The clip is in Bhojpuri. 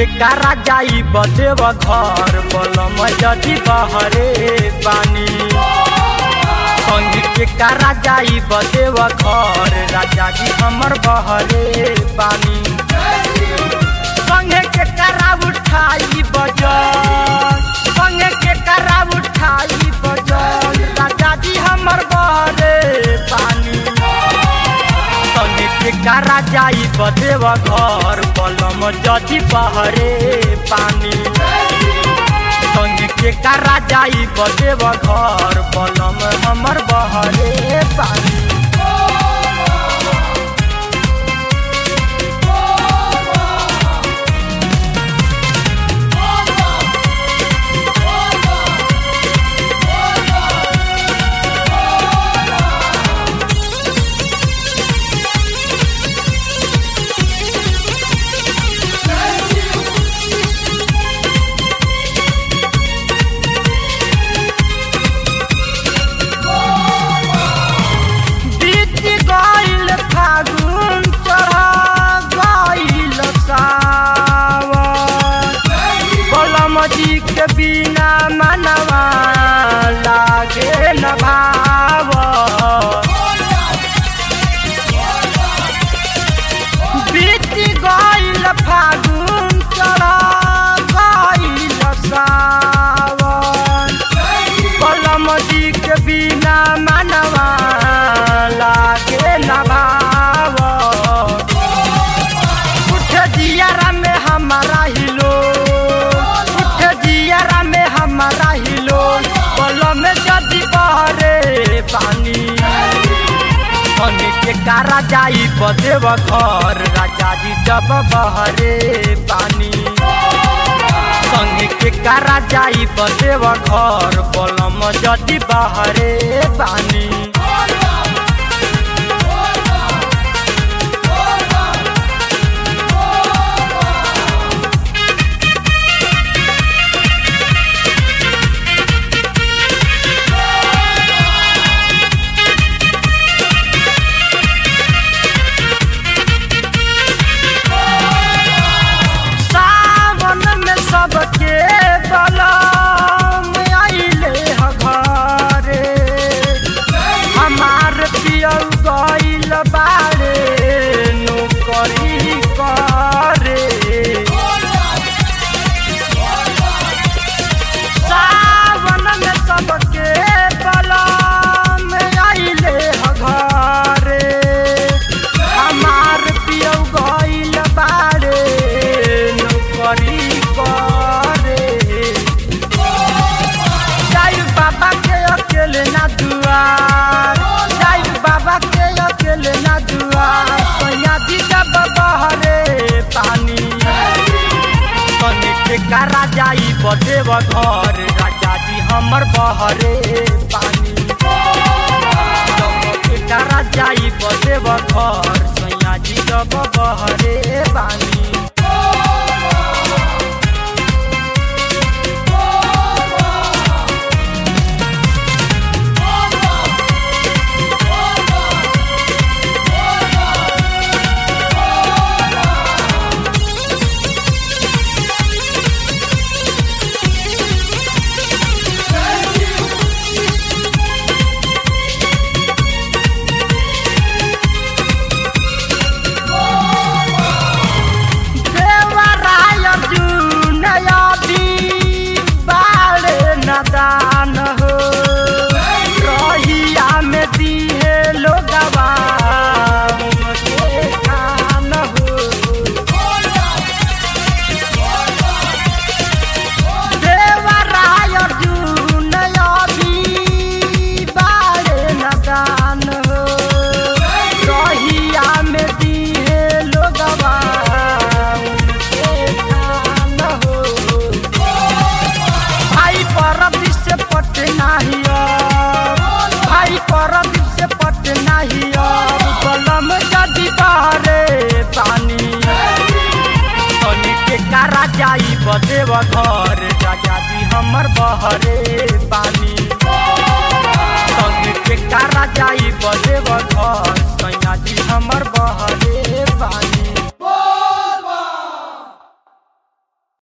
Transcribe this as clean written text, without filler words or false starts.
के कारा जाई बदेव घर बलम जदि बहरे पानी संग के कारा जाई बदेव घर राजा जी हमर बहरे पानी संगे के कारा उठाई बजल संगे के कारा उठाई बजल राजा जी हमर बहरे पानी संगे के कारा जाई बदेव घर बलम जदि बहरे पानी संगे के कारा जाई बदेव घर बलम हमर बहरे पानी जी के बिना मनवा लागे न भाव बीत गइल फागुन चढ़ गइल सावन बलम जी के बिना मनवा लागे न भाव उठ जियारा में हमारा हिलो हमारा हिलो बलम जदि बहरे पानी संगे के कारा जाई बदेव घर राजा जी जब बहरे पानी संगे के कारा जाई बदेव घर बलम जदि बहरे पानी सबके बलम आइले घरे हमार पियौ गइल बाड़े नौकरी करे सावन में सबके बलम आइले घरे हमार पियौ गइल बाड़े नौकरी अकेले ना दुआर जाई बाबा के अकेले ना दुआर सैया जी जब बहरे पानी संगे के कारा जाई बदेव घर राजा जी हमर बहरे पानी संगे के कारा जाई बदेव घर सैया जी जब बहरे पानी दान हो रहिया में दिहे लोगवा खान हो देवराय अर्जुन अभी बारे न दान हो रहिया में दिहे लोगवा खान हो भाई पर से पट नाही भाई पर से पट नाही बलम जदि बहरे पानी संगे के कारा जाई बदेव घर राजा जी हमर बहरे पानी संगे के कारा जाई बदेव घर सैया जी हमर बहरे